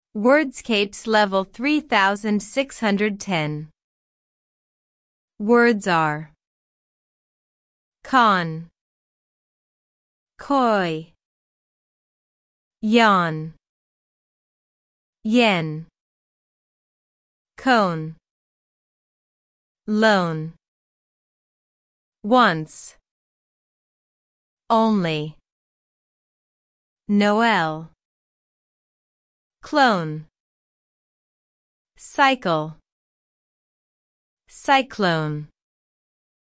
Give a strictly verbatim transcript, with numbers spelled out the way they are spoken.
Wordscapes level three thousand six hundred ten. Words are con, koi, yawn, yen, cone, loan, once, only, Noel, clone, cycle, cyclone.